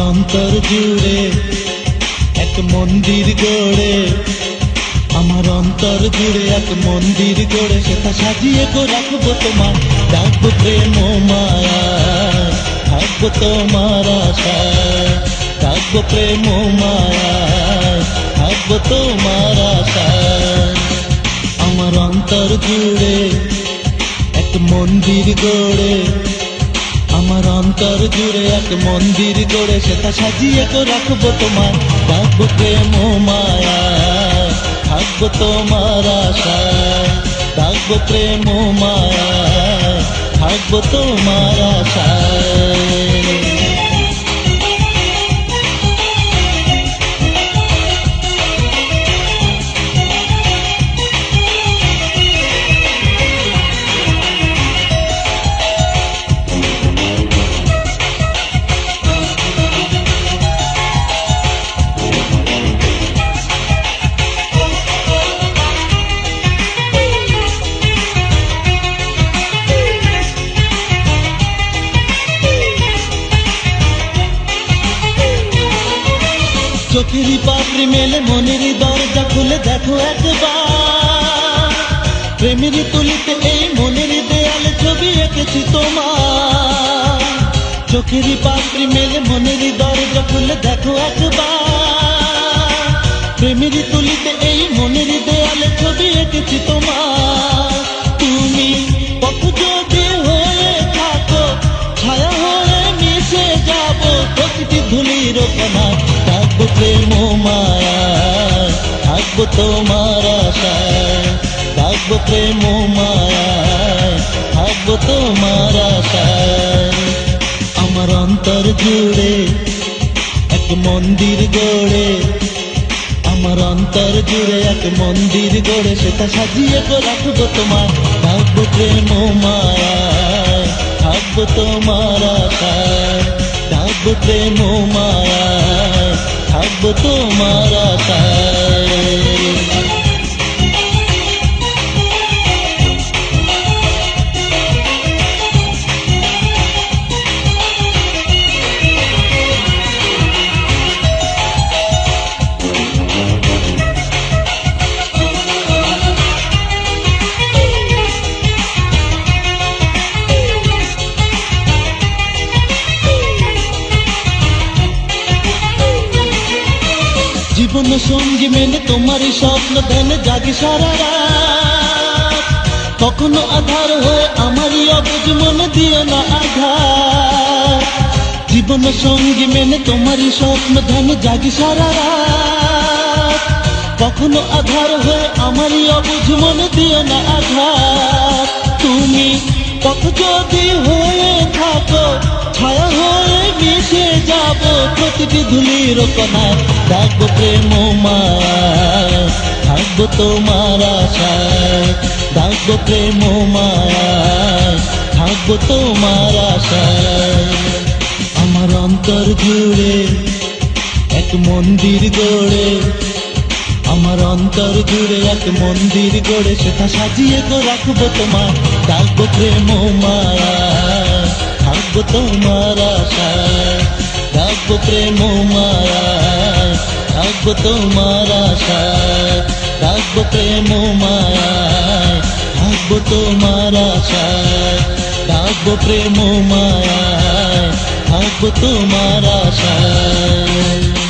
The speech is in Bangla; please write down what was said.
অন্তর জুড়ে এক মন্দির গড়ে, আমার অন্তর জুড়ে এক মন্দির গড়ে, সেটা সাজিয়ে গো রাখবো তোমার, ডাকবো প্রেম ও মায়া, থাকবো তোমার আশায়, ডাকবো প্রেম ও মায়া, থাকবো তোমার আশায়। আমার অন্তর জুড়ে এক মন্দির গড়ে, আমার অন্তর জুড়ে এক মন্দির গড়ে, সেটা সাজিয়ে গো রাখবো তোমার, ডাকবো প্রেম ও মায়া, থাকবো তোমার আশায়, ডাকবো প্রেম ও মায়া, থাকবো তোমার আশায়। চোখেরই পাপড়ি মেলে মনেরই দরজা খুলে দেখো একবার, প্রেমেরই তুলিতে এই মনেরই দেয়ালে ছবি এঁকেছি তোমার। চোখেরই পাপড়ি মেলে মনেরই দরজা খুলে দেখো একবার, প্রেমেরই তুলিতে এই মনেরই দেয়ালে ছবি এঁকেছি তোমার। তুমি পথ যদি হয়ে থাকো, ছায়া হয়ে মিশে যাবো প্রকৃতি ধুলির কণা, থাকবো প্রেম ও মায়া, থাকবো তোমার আশায়, থাকবো প্রেম ও মায়া, থাকবো তোমার আশায়। আমার অন্তর জুড়ে এক মন্দির গড়ে, আমার অন্তর জুড়ে এক মন্দির গড়ে, সেটা সাজিয়ে গো রাখবো তোমার, থাকবো প্রেম ও মায়া, থাকবো তোমার আশায়, থাকবো প্রেম ও মায়া, থাকবো তোমার আশায়। জীবন সঙ্গী মেনে তোমারই স্বপ্ন ধ্যানে জাগি সারা রাত, কখনো আধার হয়ে আমারই অবুঝ মনে দিও না আঘাত। জীবন সঙ্গী মেনে তোমারই স্বপ্ন ধ্যানে জাগি সারা রাত, কখনো আধার হয়ে আমারই অবুঝ মনে দিও না আঘাত। তুমি পথ যদি হয়ে থাকো, ছায়া হয়ে মিশে যাবো প্রতিটি ধুলির কণায়, ডাকবো প্রেম ও মায়া, থাকবো তোমার আশায়, ডাকবো প্রেম ও মায়া, থাকবো তোমার আশায়। আমার অন্তর জুড়ে এক মন্দির গড়ে, আমার অন্তর জুড়ে এক মন্দির গড়ে, সেটা সাজিয়ে গো রাখবো তোমার, ডাকবো প্রেম ও মায়া, থাকবো তোমার আশায়, ডাকবো প্রেম ও মায়া, থাকবো তোমার আশায়, ডাকবো প্রেম ও মায়া, থাকবো তোমার আশায়, ডাকবো প্রেম ও মায়া, থাকবো তোমার আশায়।